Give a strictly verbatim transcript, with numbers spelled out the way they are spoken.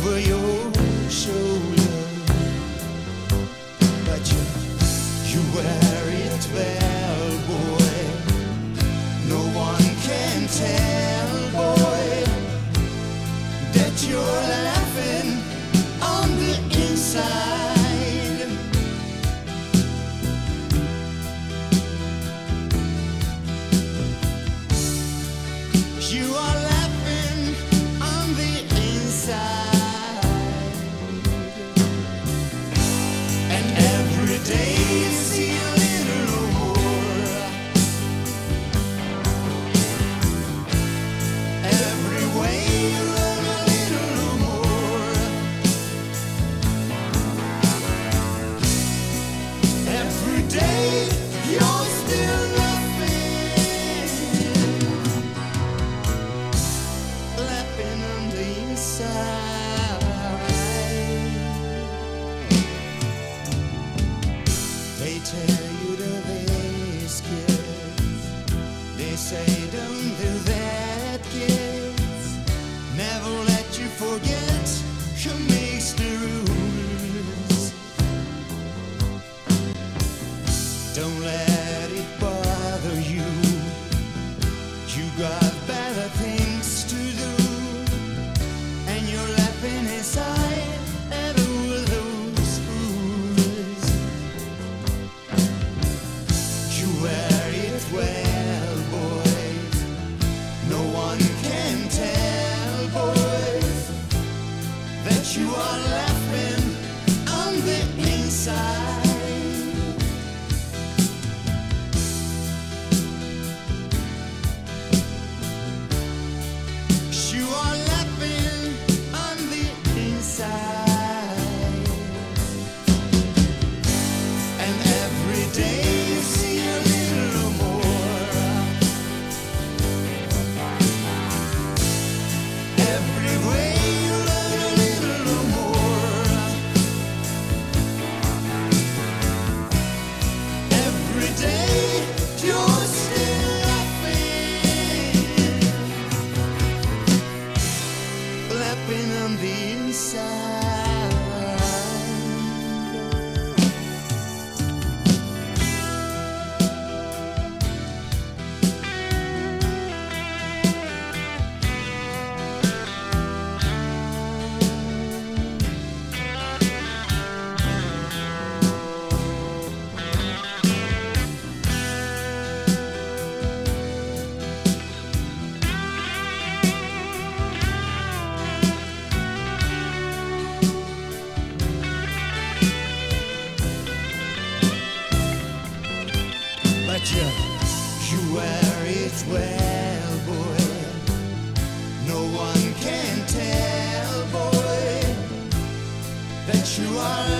over your shoulder, but you, you wear it well, boy. No one can tell, boy, that you're laughing on the inside. You are laughing on the inside, and every day you see a little more. Every way you learn a little more. Every day you're still laughing, laughing on the inside. They tell you to this, kids. They say don't do that, kids. Never let you forget who makes the rules. Don't let it bother you. You got better things to do, and you're laughing inside at all those fools. You wear it well, boys. No one can tell, boys, that you are laughing on the inside. You are laughing on the inside, and every day you see a little more. Every way you learn a little more. Every day you're still laughing, laughing on the inside. But you, you wear it well, boy. No one can tell, boy, that you are